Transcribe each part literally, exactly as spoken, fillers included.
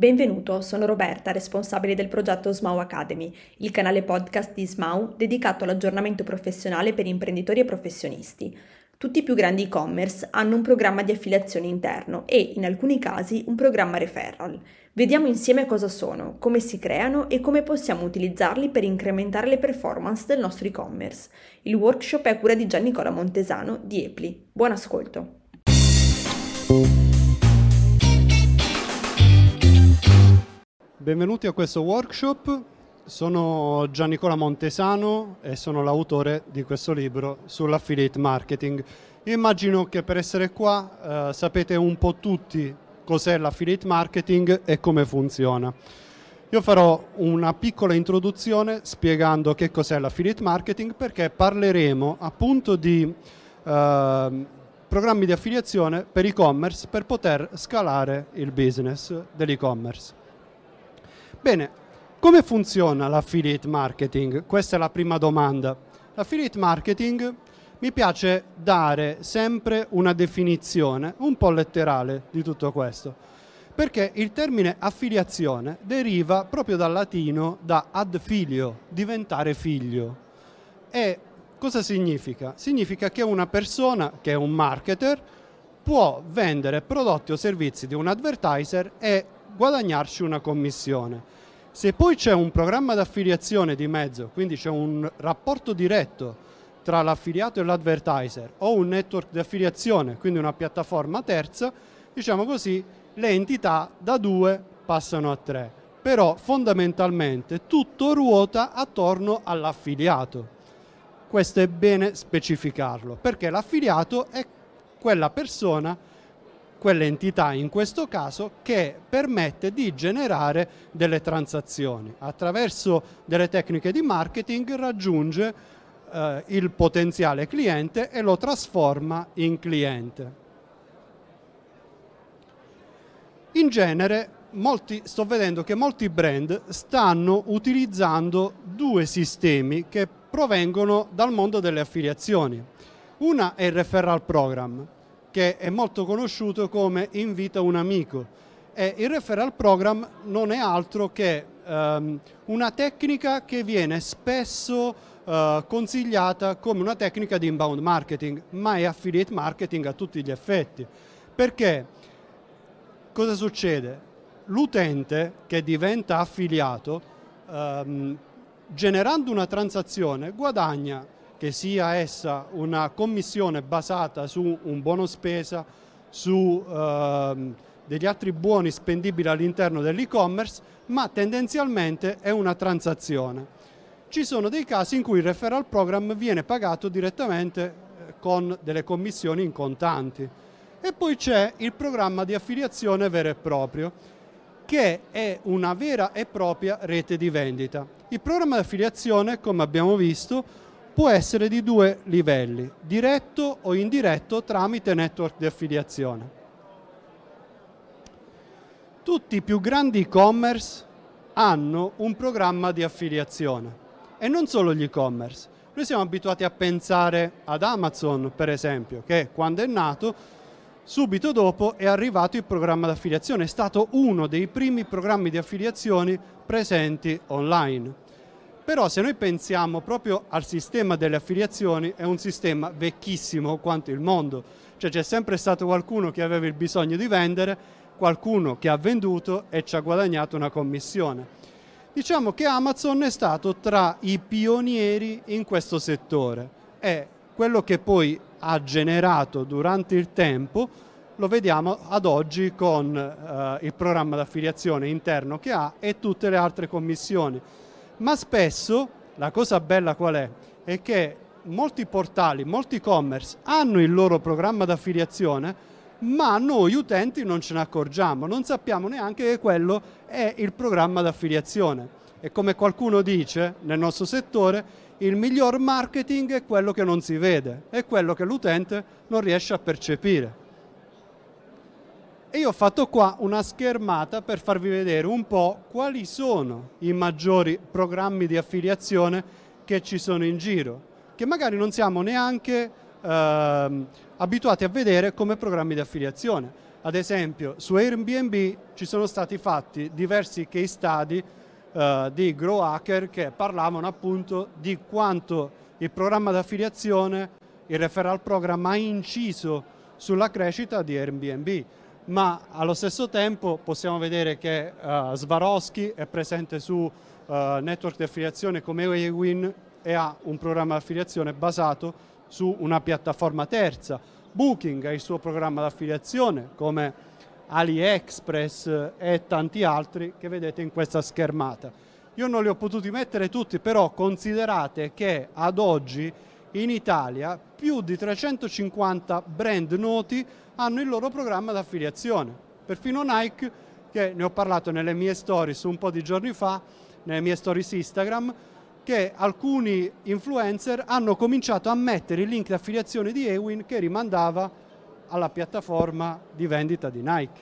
Benvenuto, sono Roberta, responsabile del progetto Smau Academy, il canale podcast di Smau dedicato all'aggiornamento professionale per imprenditori e professionisti. Tutti i più grandi e-commerce hanno un programma di affiliazione interno e, in alcuni casi, un programma referral. Vediamo insieme cosa sono, come si creano e come possiamo utilizzarli per incrementare le performance del nostro e-commerce. Il workshop è a cura di Giannicola Montesano di Epli. Buon ascolto! Benvenuti a questo workshop, sono Giannicola Montesano e sono l'autore di questo libro sull'affiliate marketing. Io immagino che per essere qua eh, sapete un po' tutti cos'è l'affiliate marketing e come funziona. Io farò una piccola introduzione spiegando che cos'è l'affiliate marketing, perché parleremo appunto di eh, programmi di affiliazione per e-commerce per poter scalare il business dell'e-commerce. Bene, come funziona l'affiliate marketing? Questa è la prima domanda. L'affiliate marketing mi piace dare sempre una definizione un po' letterale di tutto questo, perché il termine affiliazione deriva proprio dal latino da ad filio, diventare figlio. E cosa significa? Significa che una persona, che è un marketer, può vendere prodotti o servizi di un advertiser e guadagnarci una commissione. Se poi c'è un programma d'affiliazione di mezzo, quindi c'è un rapporto diretto tra l'affiliato e l'advertiser, o un network di affiliazione, quindi una piattaforma terza, diciamo così, le entità da due passano a tre. Però fondamentalmente tutto ruota attorno all'affiliato. Questo è bene specificarlo, perché l'affiliato è quella persona, quell'entità in questo caso, che permette di generare delle transazioni. Attraverso delle tecniche di marketing raggiunge eh, il potenziale cliente e lo trasforma in cliente. In genere, molti, sto vedendo che molti brand stanno utilizzando due sistemi che provengono dal mondo delle affiliazioni. Una è il referral program, che è molto conosciuto come invita un amico, e il referral program non è altro che um, una tecnica che viene spesso uh, consigliata come una tecnica di inbound marketing, ma è affiliate marketing a tutti gli effetti. Perché cosa succede? L'utente che diventa affiliato, um, generando una transazione, guadagna, che sia essa una commissione basata su un buono spesa, su eh, degli altri buoni spendibili all'interno dell'e-commerce, ma tendenzialmente è una transazione. Ci sono dei casi in cui il referral program viene pagato direttamente eh, con delle commissioni in contanti. E poi c'è il programma di affiliazione vero e proprio, che è una vera e propria rete di vendita. Il programma di affiliazione, come abbiamo visto, può essere di due livelli, diretto o indiretto tramite network di affiliazione. Tutti i più grandi e-commerce hanno un programma di affiliazione, e non solo gli e-commerce. Noi siamo abituati a pensare ad Amazon, per esempio, che quando è nato, subito dopo è arrivato il programma di affiliazione, è stato uno dei primi programmi di affiliazioni presenti online. Però se noi pensiamo proprio al sistema delle affiliazioni, è un sistema vecchissimo quanto il mondo. Cioè c'è sempre stato qualcuno che aveva il bisogno di vendere, qualcuno che ha venduto e ci ha guadagnato una commissione. Diciamo che Amazon è stato tra i pionieri in questo settore. È quello che poi ha generato durante il tempo, lo vediamo ad oggi con eh, il programma di affiliazione interno che ha e tutte le altre commissioni. Ma spesso, la cosa bella qual è? È che molti portali, molti e-commerce hanno il loro programma di affiliazione, ma noi utenti non ce ne accorgiamo, non sappiamo neanche che quello è il programma di affiliazione. E come qualcuno dice nel nostro settore, il miglior marketing è quello che non si vede, è quello che l'utente non riesce a percepire. E io ho fatto qua una schermata per farvi vedere un po' quali sono i maggiori programmi di affiliazione che ci sono in giro, che magari non siamo neanche eh, abituati a vedere come programmi di affiliazione. Ad esempio, su Airbnb ci sono stati fatti diversi case study uh, di grow hacker che parlavano appunto di quanto il programma d'affiliazione, il referral program, ha inciso sulla crescita di Airbnb. Ma allo stesso tempo possiamo vedere che uh, Swarovski è presente su uh, network di affiliazione come Ewin e ha un programma di affiliazione basato su una piattaforma terza. Booking ha il suo programma di affiliazione come AliExpress e tanti altri che vedete in questa schermata. Io non li ho potuti mettere tutti, però considerate che ad oggi in Italia più di trecentocinquanta brand noti hanno il loro programma d'affiliazione. Perfino Nike, che ne ho parlato nelle mie stories un po' di giorni fa, nelle mie stories Instagram, che alcuni influencer hanno cominciato a mettere il link di affiliazione di Ewin che rimandava alla piattaforma di vendita di Nike.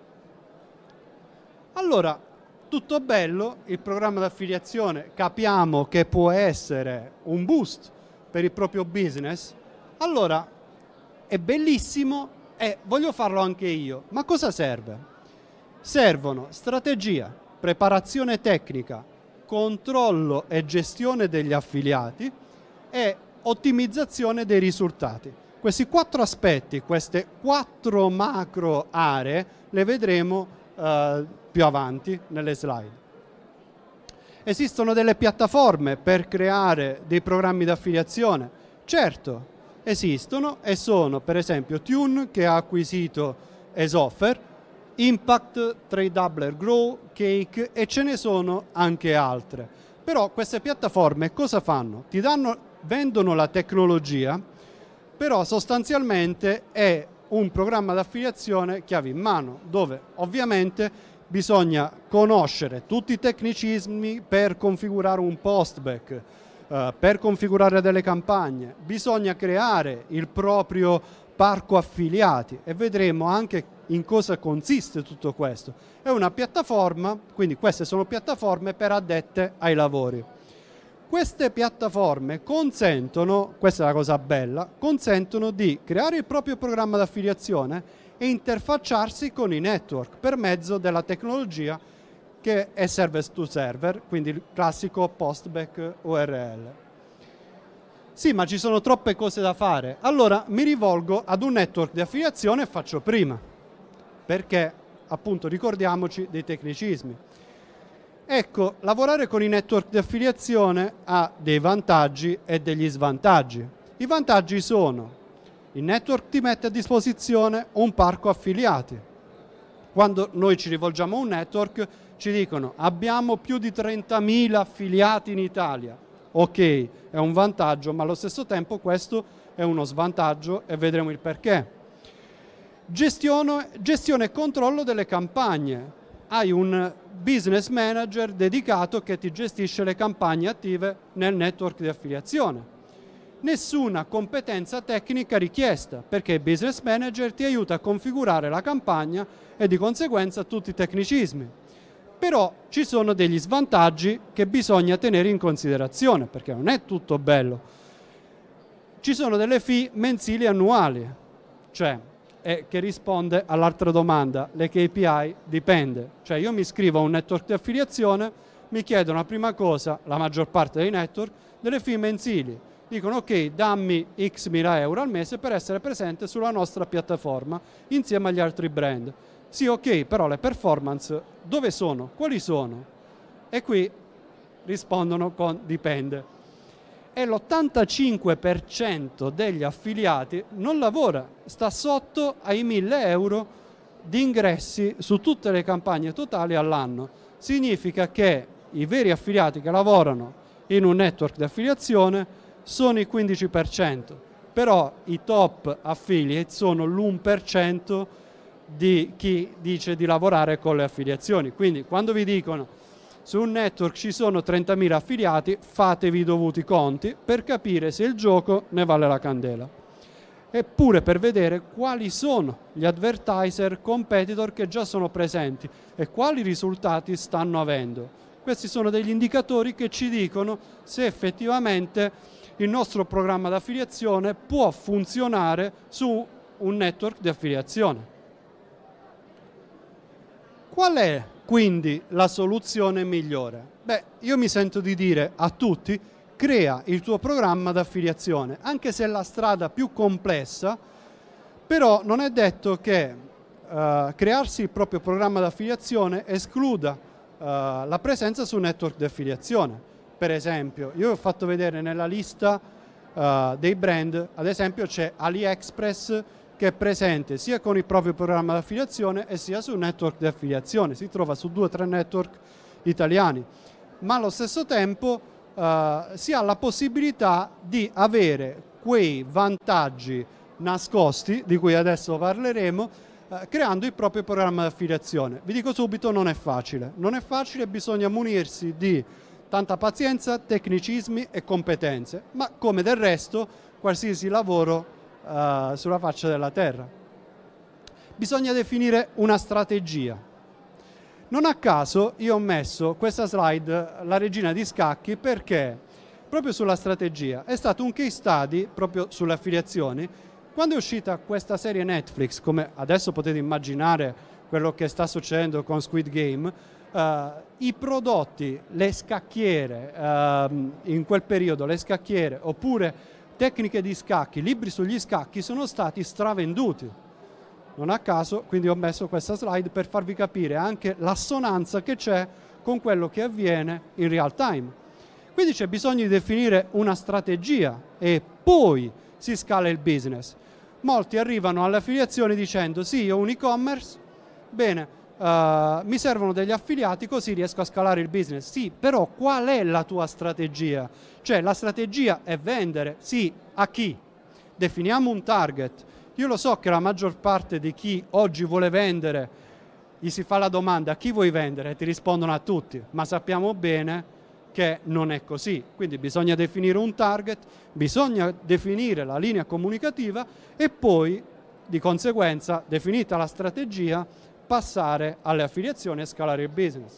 Allora, tutto bello, il programma di affiliazione capiamo che può essere un boost per il proprio business, allora è bellissimo e voglio farlo anche io. Ma cosa serve? Servono strategia, preparazione tecnica, controllo e gestione degli affiliati e ottimizzazione dei risultati. Questi quattro aspetti, queste quattro macro aree, le vedremo uh, più avanti nelle slide. Esistono delle piattaforme per creare dei programmi di affiliazione? Certo, esistono e sono per esempio Tune, che ha acquisito Esoffer, Impact, TradeDoubler, Grow, Cake e ce ne sono anche altre. Però queste piattaforme cosa fanno? Ti danno, vendono la tecnologia, però sostanzialmente è un programma d'affiliazione chiave in mano, dove ovviamente bisogna conoscere tutti i tecnicismi per configurare un postback, eh, per configurare delle campagne, bisogna creare il proprio parco affiliati e vedremo anche in cosa consiste tutto questo. È una piattaforma, quindi queste sono piattaforme per addette ai lavori. Queste piattaforme consentono, questa è la cosa bella, consentono di creare il proprio programma d'affiliazione e interfacciarsi con i network per mezzo della tecnologia che è service to server, quindi il classico postback U R L. Sì, ma ci sono troppe cose da fare. Allora mi rivolgo ad un network di affiliazione e faccio prima, perché appunto ricordiamoci dei tecnicismi. Ecco, lavorare con i network di affiliazione ha dei vantaggi e degli svantaggi. I vantaggi sono: il network ti mette a disposizione un parco affiliati. Quando noi ci rivolgiamo a un network ci dicono abbiamo più di trentamila affiliati in Italia. Ok, è un vantaggio, ma allo stesso tempo questo è uno svantaggio e vedremo il perché. Gestione, gestione e controllo delle campagne. Hai un business manager dedicato che ti gestisce le campagne attive nel network di affiliazione. Nessuna competenza tecnica richiesta, perché il business manager ti aiuta a configurare la campagna e di conseguenza tutti i tecnicismi. Però ci sono degli svantaggi che bisogna tenere in considerazione, perché non è tutto bello. Ci sono delle fee mensili e annuali, cioè eh, che risponde all'altra domanda, le K P I dipende. Cioè io mi iscrivo a un network di affiliazione, mi chiedono la prima cosa, la maggior parte dei network, delle fee mensili. Dicono ok, dammi X mila euro al mese per essere presente sulla nostra piattaforma insieme agli altri brand. Sì, ok, però le performance dove sono? Quali sono? E qui rispondono con dipende. E l'ottantacinque per cento degli affiliati non lavora, sta sotto ai mille euro di ingressi su tutte le campagne totali all'anno. Significa che i veri affiliati che lavorano in un network di affiliazione sono il quindici per cento, però i top affiliate sono l'uno per cento di chi dice di lavorare con le affiliazioni. Quindi quando vi dicono su un network ci sono trentamila affiliati, fatevi i dovuti conti per capire se il gioco ne vale la candela. Eppure per vedere quali sono gli advertiser competitor che già sono presenti e quali risultati stanno avendo. Questi sono degli indicatori che ci dicono se effettivamente il nostro programma di affiliazione può funzionare su un network di affiliazione. Qual è quindi la soluzione migliore? Beh, io mi sento di dire a tutti: crea il tuo programma d'affiliazione, anche se è la strada più complessa, però non è detto che uh, crearsi il proprio programma d'affiliazione escluda uh, la presenza su network di affiliazione. Per esempio, io ho fatto vedere nella lista uh, dei brand, ad esempio c'è AliExpress che è presente sia con il proprio programma d'affiliazione e sia su network di affiliazione, si trova su due o tre network italiani, ma allo stesso tempo Uh, si ha la possibilità di avere quei vantaggi nascosti di cui adesso parleremo, uh, creando il proprio programma di affiliazione. Vi dico subito, non è facile. Non è facile, bisogna munirsi di tanta pazienza, tecnicismi e competenze, ma come del resto qualsiasi lavoro uh, sulla faccia della terra. Bisogna definire una strategia. Non a caso io ho messo questa slide, la regina di scacchi, perché proprio sulla strategia è stato un case study proprio sulle affiliazioni. Quando è uscita questa serie Netflix, come adesso potete immaginare quello che sta succedendo con Squid Game, eh, i prodotti, le scacchiere, eh, in quel periodo le scacchiere oppure tecniche di scacchi, libri sugli scacchi sono stati stravenduti. Non a caso, quindi ho messo questa slide per farvi capire anche l'assonanza che c'è con quello che avviene in real time. Quindi c'è bisogno di definire una strategia e poi si scala il business. Molti arrivano alle affiliazioni dicendo: sì, io ho un e-commerce, bene, uh, mi servono degli affiliati così riesco a scalare il business. Sì, però qual è la tua strategia? Cioè la strategia è vendere, sì, a chi? Definiamo un target. Io lo so che la maggior parte di chi oggi vuole vendere, gli si fa la domanda: a chi vuoi vendere? E ti rispondono a tutti, ma sappiamo bene che non è così. Quindi bisogna definire un target, bisogna definire la linea comunicativa e poi, di conseguenza, definita la strategia, passare alle affiliazioni e scalare il business.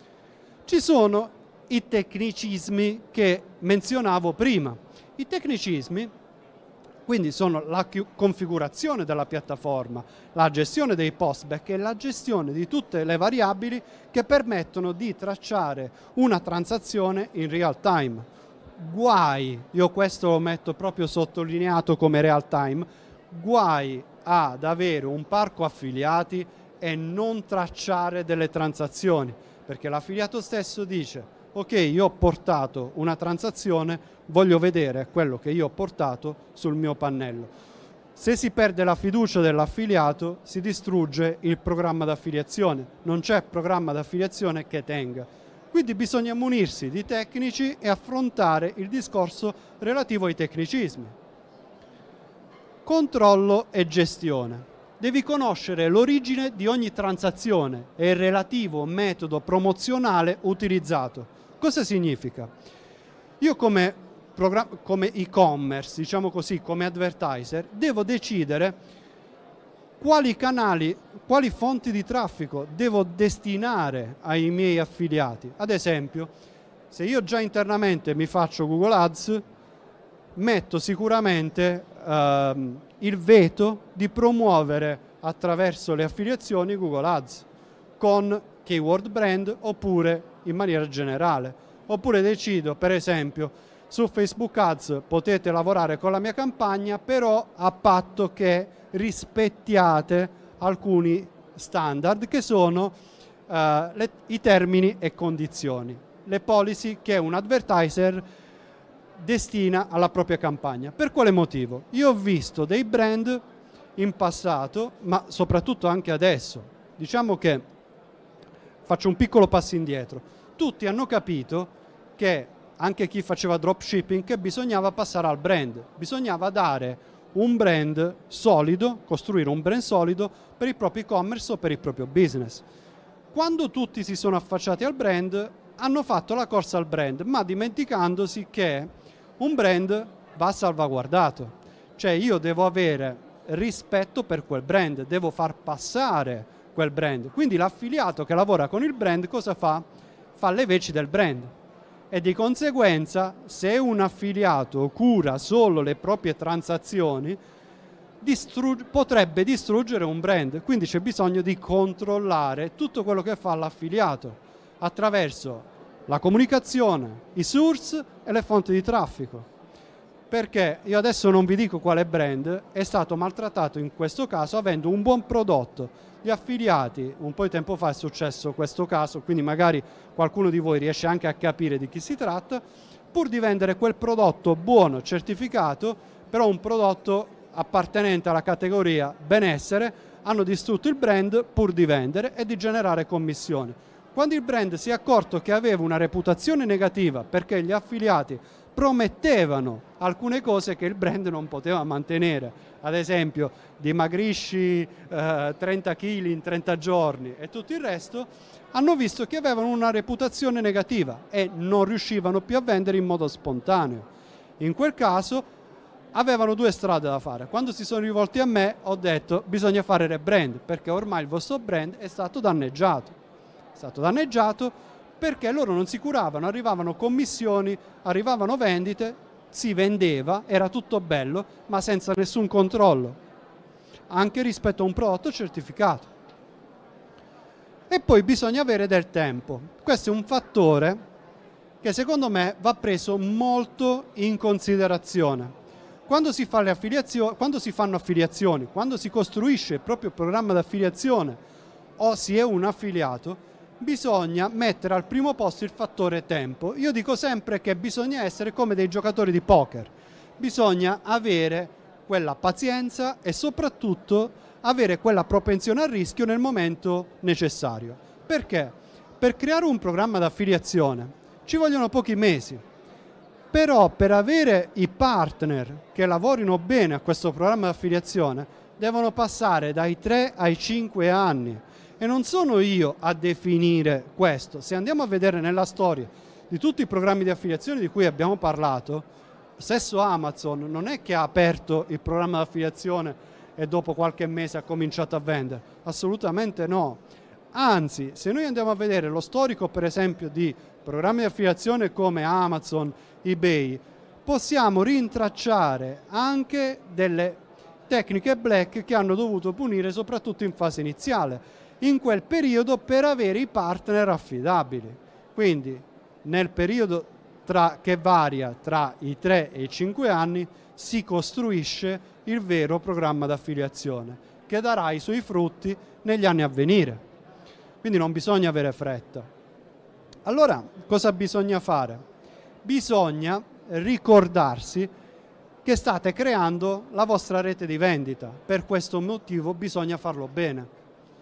Ci sono i tecnicismi che menzionavo prima. I tecnicismi quindi sono la configurazione della piattaforma, la gestione dei postback e la gestione di tutte le variabili che permettono di tracciare una transazione in real time. Guai, io questo lo metto proprio sottolineato come real time, guai ad avere un parco affiliati e non tracciare delle transazioni, perché l'affiliato stesso dice: ok, io ho portato una transazione, voglio vedere quello che io ho portato sul mio pannello. Se si perde la fiducia dell'affiliato, si distrugge il programma d'affiliazione. Non c'è programma d'affiliazione che tenga. Quindi bisogna munirsi di tecnici e affrontare il discorso relativo ai tecnicismi. Controllo e gestione. Devi conoscere l'origine di ogni transazione e il relativo metodo promozionale utilizzato. Cosa significa? Io come, come e-commerce, diciamo così, come advertiser, devo decidere quali canali, quali fonti di traffico devo destinare ai miei affiliati. Ad esempio, se io già internamente mi faccio Google Ads, metto sicuramente ehm, il veto di promuovere attraverso le affiliazioni Google Ads con keyword brand oppure in maniera generale. Oppure decido, per esempio, su Facebook Ads potete lavorare con la mia campagna, però a patto che rispettiate alcuni standard che sono uh, le, i termini e condizioni, le policy che un advertiser destina alla propria campagna. Per quale motivo? Io ho visto dei brand in passato, ma soprattutto anche adesso. Diciamo che faccio un piccolo passo indietro. Tutti hanno capito che, anche chi faceva dropshipping, che bisognava passare al brand. Bisognava dare un brand solido, costruire un brand solido per il proprio e-commerce o per il proprio business. Quando tutti si sono affacciati al brand, hanno fatto la corsa al brand, ma dimenticandosi che un brand va salvaguardato. Cioè io devo avere rispetto per quel brand, devo far passare quel brand. Quindi l'affiliato che lavora con il brand cosa fa? Fa le veci del brand. E di conseguenza, se un affiliato cura solo le proprie transazioni, distrugg- potrebbe distruggere un brand, quindi c'è bisogno di controllare tutto quello che fa l'affiliato attraverso la comunicazione, i source e le fonti di traffico. Perché io adesso non vi dico quale brand è stato maltrattato in questo caso avendo un buon prodotto. Gli affiliati, un po' di tempo fa è successo questo caso, quindi magari qualcuno di voi riesce anche a capire di chi si tratta, pur di vendere quel prodotto buono, certificato, però un prodotto appartenente alla categoria benessere, hanno distrutto il brand pur di vendere e di generare commissioni. Quando il brand si è accorto che aveva una reputazione negativa perché gli affiliati promettevano alcune cose che il brand non poteva mantenere, ad esempio dimagrisci eh, trenta chili in trenta giorni e tutto il resto, hanno visto che avevano una reputazione negativa e non riuscivano più a vendere in modo spontaneo. In quel caso avevano due strade da fare. Quando si sono rivolti a me ho detto bisogna fare rebrand perché ormai il vostro brand è stato danneggiato. È stato danneggiato perché loro non si curavano, arrivavano commissioni, arrivavano vendite, si vendeva, era tutto bello, ma senza nessun controllo, anche rispetto a un prodotto certificato. E poi bisogna avere del tempo. Questo è un fattore che secondo me va preso molto in considerazione. Quando si fa le affiliazioni, quando si fanno affiliazioni, quando si costruisce il proprio programma di affiliazione o si è un affiliato, bisogna mettere al primo posto il fattore tempo. Io dico sempre che bisogna essere come dei giocatori di poker. Bisogna avere quella pazienza e soprattutto avere quella propensione al rischio nel momento necessario. Perché? Per creare un programma di affiliazione ci vogliono pochi mesi. Però per avere i partner che lavorino bene a questo programma di affiliazione devono passare dai tre ai cinque anni. E non sono io a definire questo. Se andiamo a vedere nella storia di tutti i programmi di affiliazione di cui abbiamo parlato, stesso Amazon non è che ha aperto il programma di affiliazione e dopo qualche mese ha cominciato a vendere. Assolutamente no. Anzi, se noi andiamo a vedere lo storico, per esempio, di programmi di affiliazione come Amazon, eBay, possiamo rintracciare anche delle tecniche black che hanno dovuto punire soprattutto in fase iniziale, in quel periodo per avere i partner affidabili. Quindi nel periodo tra, che varia tra i tre e i cinque anni si costruisce il vero programma d'affiliazione che darà i suoi frutti negli anni a venire. Quindi non bisogna avere fretta. Allora cosa bisogna fare? Bisogna ricordarsi che state creando la vostra rete di vendita. Per questo motivo bisogna farlo bene.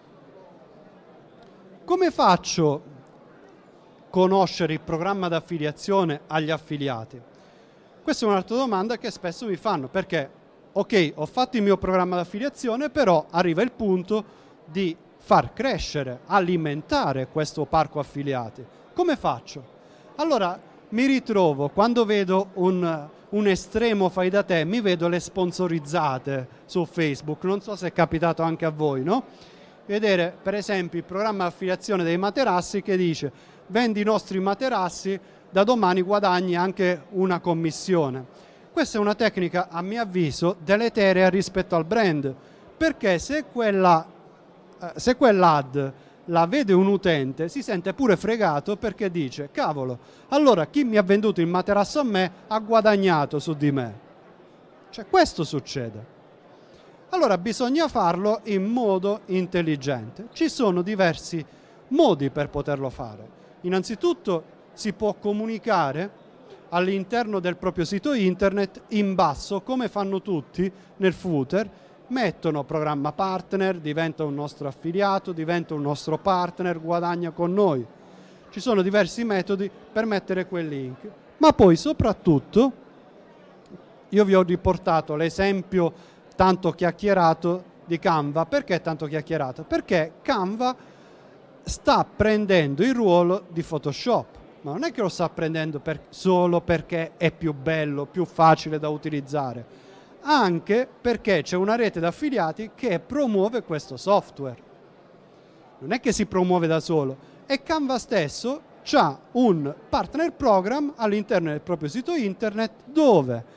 Come faccio a conoscere il programma d'affiliazione agli affiliati? Questa è un'altra domanda che spesso mi fanno, perché ok, ho fatto il mio programma d'affiliazione, però arriva il punto di far crescere, alimentare questo parco affiliati. Come faccio? Allora mi ritrovo, quando vedo un, un estremo fai da te, mi vedo le sponsorizzate su Facebook, non so se è capitato anche a voi, no? Vedere per esempio il programma di affiliazione dei materassi che dice vendi i nostri materassi, da domani guadagni anche una commissione. Questa è una tecnica a mio avviso deleterea rispetto al brand, perché se quella eh, se quell'ad la vede un utente si sente pure fregato perché dice cavolo, allora chi mi ha venduto il materasso a me ha guadagnato su di me. Cioè questo succede. Allora bisogna farlo in modo intelligente. Ci sono diversi modi per poterlo fare. Innanzitutto si può comunicare all'interno del proprio sito internet in basso, come fanno tutti nel footer, mettono programma partner, diventa un nostro affiliato, diventa un nostro partner, guadagna con noi. Ci sono diversi metodi per mettere quel link. Ma poi soprattutto, io vi ho riportato l'esempio tanto chiacchierato di Canva. Perché tanto chiacchierato? Perché Canva sta prendendo il ruolo di Photoshop, ma non è che lo sta prendendo per, solo perché è più bello, più facile da utilizzare, anche perché c'è una rete di affiliati che promuove questo software. Non è che si promuove da solo, e Canva stesso ha un partner program all'interno del proprio sito internet dove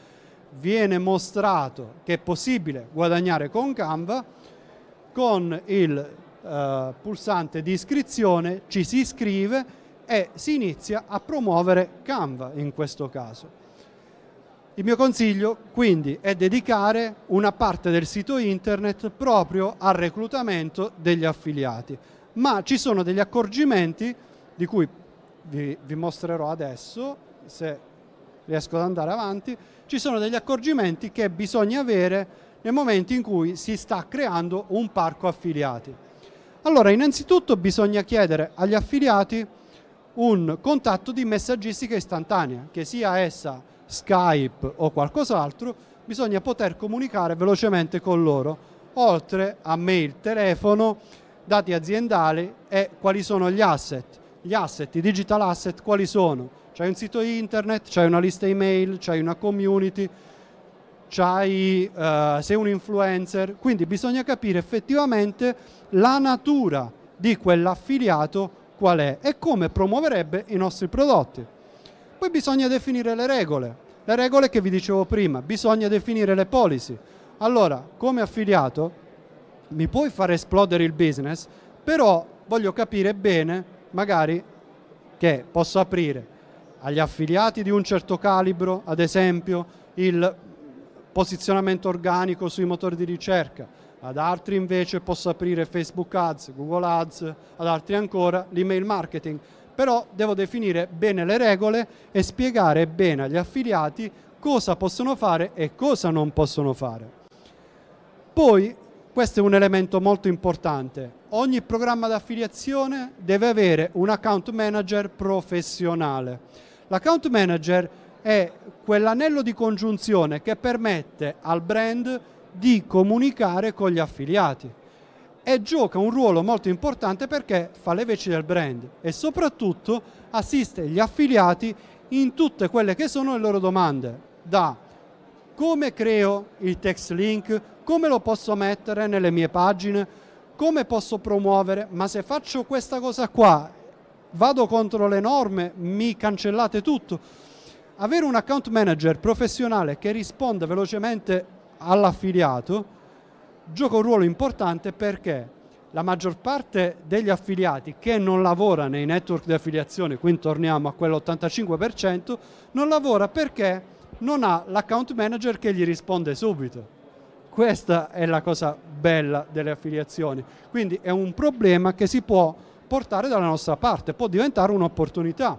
viene mostrato che è possibile guadagnare con Canva, con il uh, pulsante di iscrizione ci si iscrive e si inizia a promuovere Canva in questo caso. Il mio consiglio quindi è dedicare una parte del sito internet proprio al reclutamento degli affiliati, ma ci sono degli accorgimenti di cui vi, vi mostrerò adesso, se riesco ad andare avanti. Ci sono degli accorgimenti che bisogna avere nel momento in cui si sta creando un parco affiliati. Allora, innanzitutto bisogna chiedere agli affiliati un contatto di messaggistica istantanea, che sia essa Skype o qualcos'altro. Bisogna poter comunicare velocemente con loro, oltre a mail, telefono, dati aziendali e quali sono gli asset. Gli asset, i digital asset, quali sono? C'hai un sito internet, c'hai una lista email, c'hai una community, c'hai, uh, sei un influencer, quindi bisogna capire effettivamente la natura di quell'affiliato qual è e come promuoverebbe i nostri prodotti. Poi bisogna definire le regole, le regole che vi dicevo prima, bisogna definire le policy. Allora, come affiliato mi puoi far esplodere il business, però voglio capire bene, magari, che posso aprire agli affiliati di un certo calibro, ad esempio, il posizionamento organico sui motori di ricerca, ad altri invece posso aprire Facebook Ads, Google Ads, ad altri ancora l'email marketing. Però devo definire bene le regole e spiegare bene agli affiliati cosa possono fare e cosa non possono fare. Poi, questo è un elemento molto importante, ogni programma di affiliazione deve avere un account manager professionale. L'account manager è quell'anello di congiunzione che permette al brand di comunicare con gli affiliati e gioca un ruolo molto importante perché fa le veci del brand e soprattutto assiste gli affiliati in tutte quelle che sono le loro domande, da come creo il text link, come lo posso mettere nelle mie pagine, come posso promuovere, ma se faccio questa cosa qua vado contro le norme, mi cancellate tutto. Avere un account manager professionale che risponde velocemente all'affiliato gioca un ruolo importante perché la maggior parte degli affiliati che non lavora nei network di affiliazione, quindi torniamo a quell'ottantacinque per cento, non lavora perché non ha l'account manager che gli risponde subito. Questa è la cosa bella delle affiliazioni, quindi è un problema che si può portare dalla nostra parte, può diventare un'opportunità.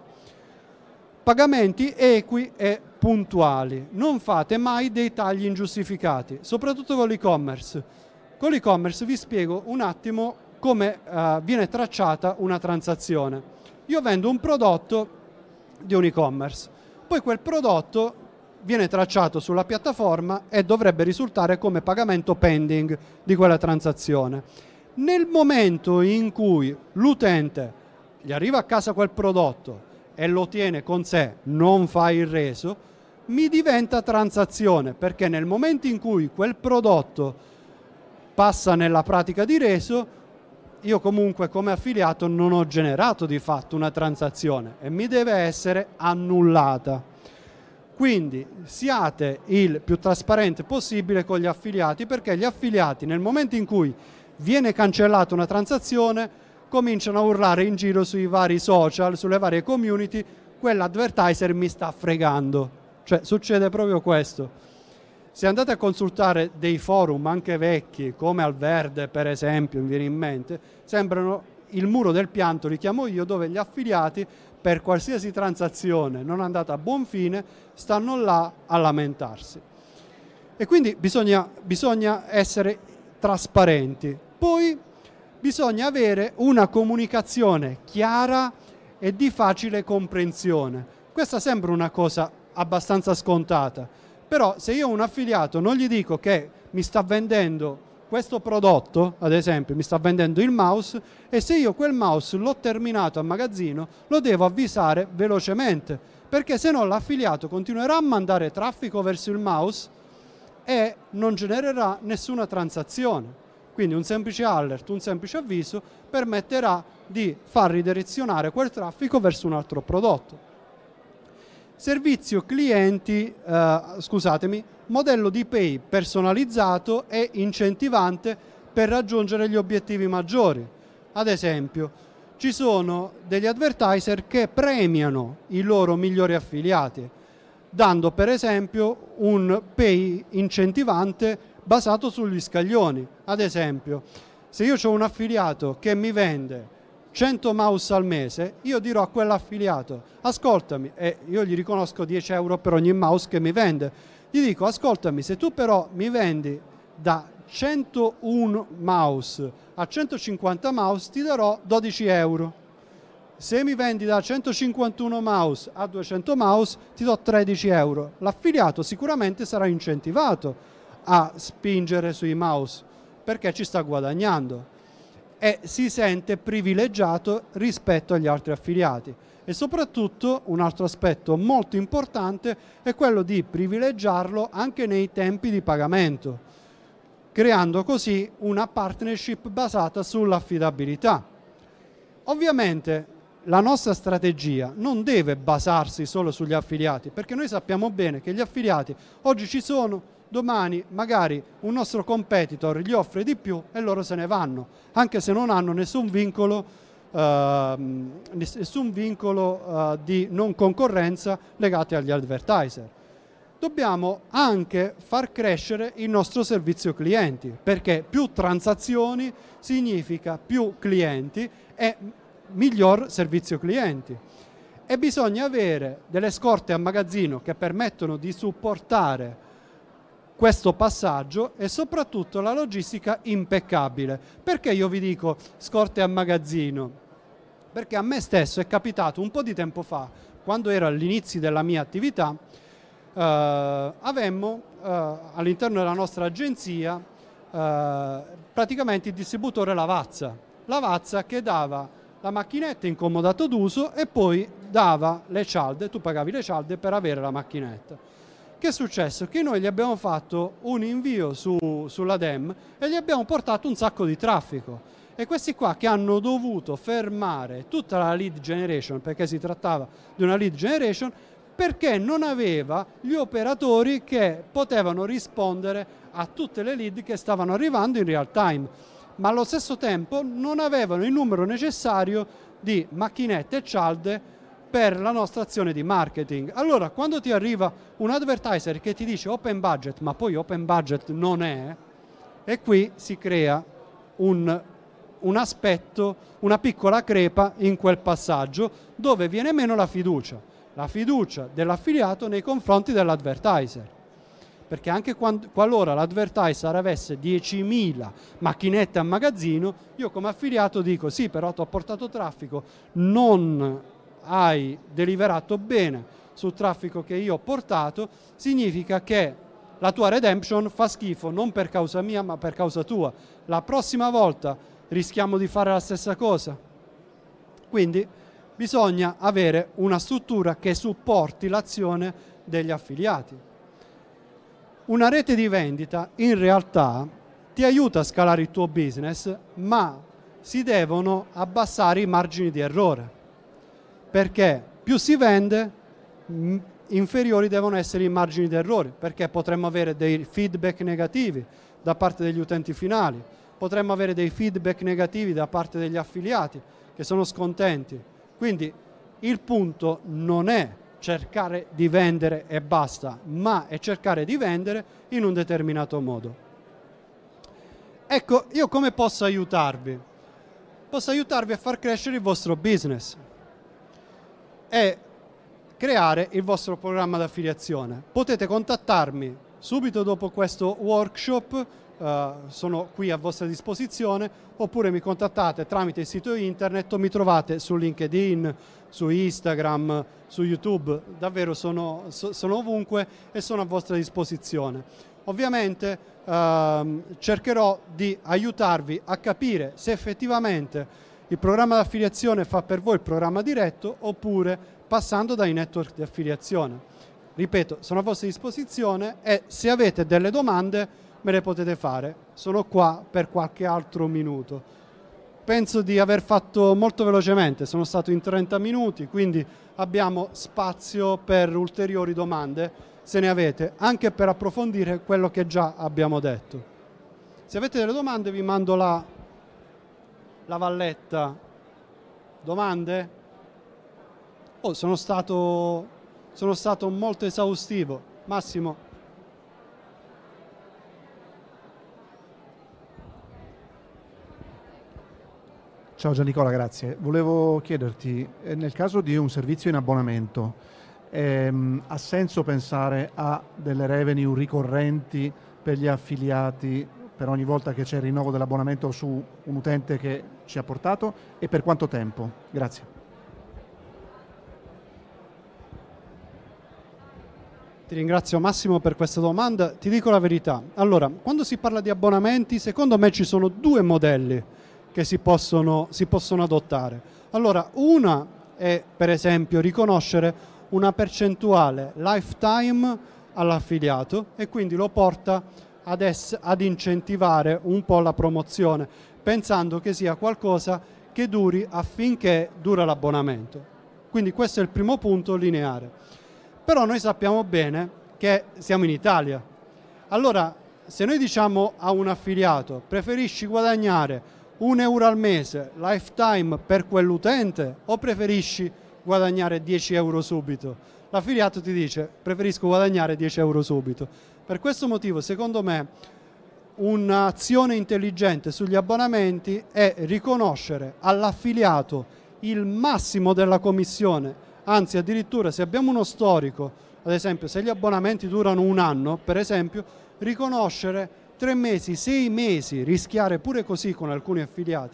Pagamenti equi e puntuali, non fate mai dei tagli ingiustificati, soprattutto con l'e-commerce. Con l'e-commerce vi spiego un attimo come uh, viene tracciata una transazione. Io vendo un prodotto di un e-commerce, poi quel prodotto viene tracciato sulla piattaforma e dovrebbe risultare come pagamento pending di quella transazione. Nel momento in cui l'utente gli arriva a casa quel prodotto e lo tiene con sé, non fa il reso, mi diventa transazione, perché nel momento in cui quel prodotto passa nella pratica di reso, io comunque come affiliato non ho generato di fatto una transazione e mi deve essere annullata. Quindi siate il più trasparente possibile con gli affiliati, perché gli affiliati nel momento in cui viene cancellata una transazione cominciano a urlare in giro sui vari social, sulle varie community, quell'advertiser mi sta fregando. Cioè succede proprio questo. Se andate a consultare dei forum anche vecchi, come Alverde per esempio, mi viene in mente, sembrano il muro del pianto, li chiamo io, dove gli affiliati per qualsiasi transazione non andata a buon fine stanno là a lamentarsi. E quindi bisogna, bisogna essere trasparenti. Poi bisogna avere una comunicazione chiara e di facile comprensione. Questa sembra una cosa abbastanza scontata, però se io a un affiliato non gli dico che mi sta vendendo questo prodotto, ad esempio mi sta vendendo il mouse, e se io quel mouse l'ho terminato a magazzino lo devo avvisare velocemente, perché se no l'affiliato continuerà a mandare traffico verso il mouse e non genererà nessuna transazione. Quindi un semplice alert, un semplice avviso permetterà di far ridirezionare quel traffico verso un altro prodotto. Servizio clienti, eh, scusatemi, modello di pay personalizzato e incentivante per raggiungere gli obiettivi maggiori. Ad esempio, ci sono degli advertiser che premiano i loro migliori affiliati, dando per esempio un pay incentivante basato sugli scaglioni. Ad esempio, se io ho un affiliato che mi vende cento mouse al mese, io dirò a quell'affiliato: ascoltami, e io gli riconosco dieci euro per ogni mouse che mi vende, gli dico: ascoltami, se tu però mi vendi da centouno mouse a centocinquanta mouse ti darò dodici euro, se mi vendi da centocinquantuno mouse a duecento mouse ti do tredici euro. L'affiliato sicuramente sarà incentivato a spingere sui mouse perché ci sta guadagnando e si sente privilegiato rispetto agli altri affiliati. E soprattutto un altro aspetto molto importante è quello di privilegiarlo anche nei tempi di pagamento, creando così una partnership basata sull'affidabilità. Ovviamente la nostra strategia non deve basarsi solo sugli affiliati, perché noi sappiamo bene che gli affiliati oggi ci sono, domani magari un nostro competitor gli offre di più e loro se ne vanno, anche se non hanno nessun vincolo, eh, nessun vincolo eh, di non concorrenza legati agli advertiser. Dobbiamo anche far crescere il nostro servizio clienti, perché più transazioni significa più clienti e miglior servizio clienti. E bisogna avere delle scorte a magazzino che permettono di supportare questo passaggio e soprattutto la logistica impeccabile. Perché io vi dico scorte a magazzino? Perché a me stesso è capitato un po' di tempo fa, quando ero all'inizio della mia attività, eh, avemmo eh, all'interno della nostra agenzia eh, praticamente il distributore Lavazza. Lavazza che dava la macchinetta in comodato d'uso e poi dava le cialde, tu pagavi le cialde per avere la macchinetta. Che è successo? Che noi gli abbiamo fatto un invio su, sulla D E M e gli abbiamo portato un sacco di traffico. E questi qua che hanno dovuto fermare tutta la lead generation, perché si trattava di una lead generation, perché non aveva gli operatori che potevano rispondere a tutte le lead che stavano arrivando in real time, ma allo stesso tempo non avevano il numero necessario di macchinette e cialde per la nostra azione di marketing. Allora, quando ti arriva un advertiser che ti dice open budget, ma poi open budget non è, e qui si crea un, un aspetto, una piccola crepa in quel passaggio dove viene meno la fiducia, la fiducia dell'affiliato nei confronti dell'advertiser. Perché anche quando, qualora l'advertiser avesse diecimila macchinette a magazzino, io come affiliato dico sì, però ti ho portato traffico, non hai deliverato bene sul traffico che io ho portato, significa che la tua redemption fa schifo, non per causa mia ma per causa tua. La prossima volta rischiamo di fare la stessa cosa. Quindi bisogna avere una struttura che supporti l'azione degli affiliati. Una rete di vendita in realtà ti aiuta a scalare il tuo business, ma si devono abbassare i margini di errore, perché più si vende, inferiori devono essere i margini di errore, perché potremmo avere dei feedback negativi da parte degli utenti finali, potremmo avere dei feedback negativi da parte degli affiliati che sono scontenti. Quindi il punto non è cercare di vendere e basta, ma è cercare di vendere in un determinato modo. Ecco, io come posso aiutarvi? Posso aiutarvi a far crescere il vostro business e creare il vostro programma di affiliazione. Potete contattarmi subito dopo questo workshop, uh, sono qui a vostra disposizione, oppure mi contattate tramite il sito internet o mi trovate su LinkedIn, su Instagram, su YouTube, davvero sono, so, sono ovunque e sono a vostra disposizione. Ovviamente uh, cercherò di aiutarvi a capire se effettivamente il programma di affiliazione fa per voi il programma diretto oppure passando dai network di affiliazione. Ripeto, sono a vostra disposizione e se avete delle domande me le potete fare. Sono qua per qualche altro minuto. penso di aver fatto molto velocemente, sono stato in trenta minuti, quindi abbiamo spazio per ulteriori domande, se ne avete, anche per approfondire quello che già abbiamo detto. Se avete delle domande vi mando la, la valletta. Domande? Oh, sono stato, sono stato molto esaustivo. Massimo. Ciao Giannicola, grazie. Volevo chiederti, nel caso di un servizio in abbonamento, ehm, ha senso pensare a delle revenue ricorrenti per gli affiliati per ogni volta che c'è il rinnovo dell'abbonamento su un utente che ci ha portato, e per quanto tempo? Grazie. Ti ringrazio Massimo per questa domanda. Ti dico la verità. Allora, quando si parla di abbonamenti, secondo me ci sono due modelli che si possono, si possono adottare. Allora, una è per esempio riconoscere una percentuale lifetime all'affiliato e quindi lo porta ad, ess- ad incentivare un po' la promozione, pensando che sia qualcosa che duri affinché dura l'abbonamento. Quindi questo è il primo punto lineare. Però noi sappiamo bene che siamo in Italia. Allora, se noi diciamo a un affiliato preferisci guadagnare un euro al mese lifetime per quell'utente o preferisci guadagnare dieci euro subito? L'affiliato ti dice preferisco guadagnare dieci euro subito. Per questo motivo, secondo me, un'azione intelligente sugli abbonamenti è riconoscere all'affiliato il massimo della commissione, anzi addirittura se abbiamo uno storico, ad esempio se gli abbonamenti durano un anno, per esempio, riconoscere tre mesi, sei mesi, rischiare pure così con alcuni affiliati,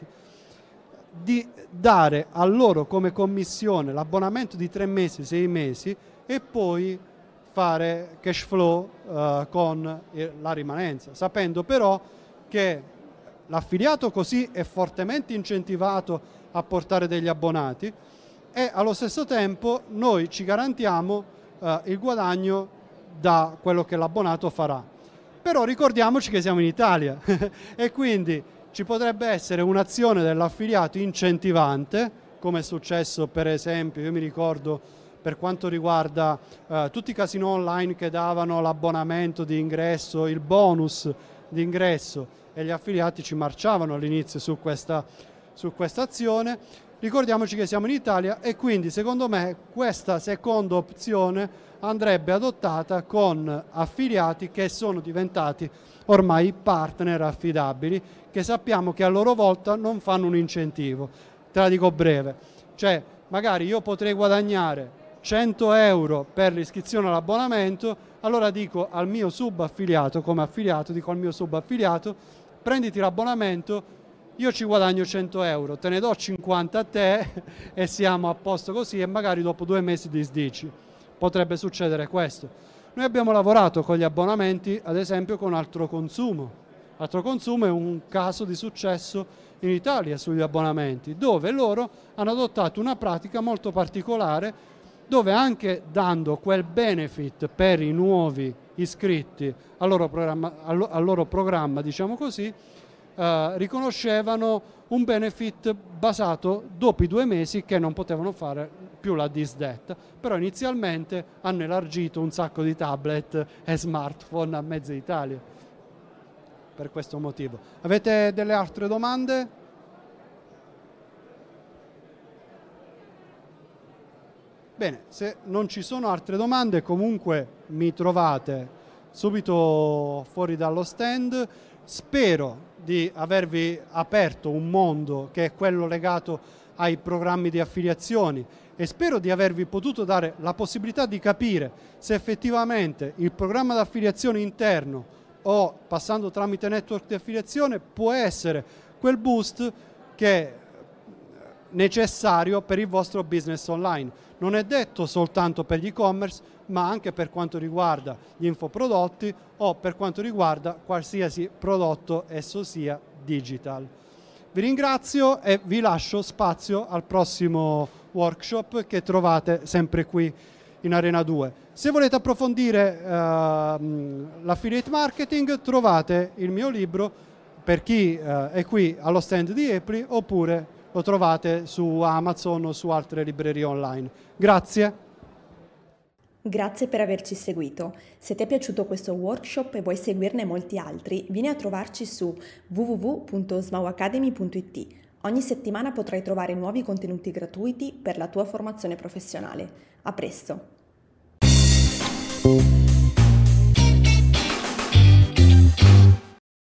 di dare a loro come commissione l'abbonamento di tre mesi, sei mesi e poi fare cash flow uh, con la rimanenza, sapendo però che l'affiliato così è fortemente incentivato a portare degli abbonati e allo stesso tempo noi ci garantiamo uh, il guadagno da quello che l'abbonato farà. Però ricordiamoci che siamo in Italia e quindi ci potrebbe essere un'azione dell'affiliato incentivante, come è successo per esempio, io mi ricordo per quanto riguarda eh, tutti i casinò online che davano l'abbonamento di ingresso, il bonus di ingresso, e gli affiliati ci marciavano all'inizio su questa, su questa azione. Ricordiamoci che siamo in Italia e quindi secondo me questa seconda opzione andrebbe adottata con affiliati che sono diventati ormai partner affidabili, che sappiamo che a loro volta non fanno un incentivo. Te la dico breve, cioè magari io potrei guadagnare cento euro per l'iscrizione all'abbonamento, allora dico al mio subaffiliato, come affiliato, dico al mio subaffiliato, prenditi l'abbonamento, io ci guadagno cento euro, te ne do cinquanta a te e siamo a posto così, e magari dopo due mesi disdici. Potrebbe succedere questo. Noi abbiamo lavorato con gli abbonamenti, ad esempio con Altro Consumo. Altro Consumo è un caso di successo in Italia sugli abbonamenti, dove loro hanno adottato una pratica molto particolare, dove anche dando quel benefit per i nuovi iscritti al loro programma, al, al loro programma diciamo così, eh, riconoscevano un benefit basato dopo i due mesi che non potevano fare più la disdetta, però inizialmente hanno elargito un sacco di tablet e smartphone a mezza Italia per questo motivo. Avete delle altre domande? Bene, se non ci sono altre domande comunque mi trovate subito fuori dallo stand. Spero di avervi aperto un mondo che è quello legato ai programmi di affiliazioni e spero di avervi potuto dare la possibilità di capire se effettivamente il programma di affiliazione interno o passando tramite network di affiliazione può essere quel boost che è necessario per il vostro business online. Non è detto soltanto per gli e-commerce, ma anche per quanto riguarda gli infoprodotti o per quanto riguarda qualsiasi prodotto esso sia digital. Vi ringrazio e vi lascio spazio al prossimo workshop che trovate sempre qui in Arena due. Se volete approfondire uh, l'affiliate marketing, trovate il mio libro per chi eh, è qui allo stand di Epli, oppure lo trovate su Amazon o su altre librerie online. Grazie. Grazie per averci seguito. Se ti è piaciuto questo workshop e vuoi seguirne molti altri, vieni a trovarci su w w w punto smau academy punto i t. Ogni settimana potrai trovare nuovi contenuti gratuiti per la tua formazione professionale. A presto!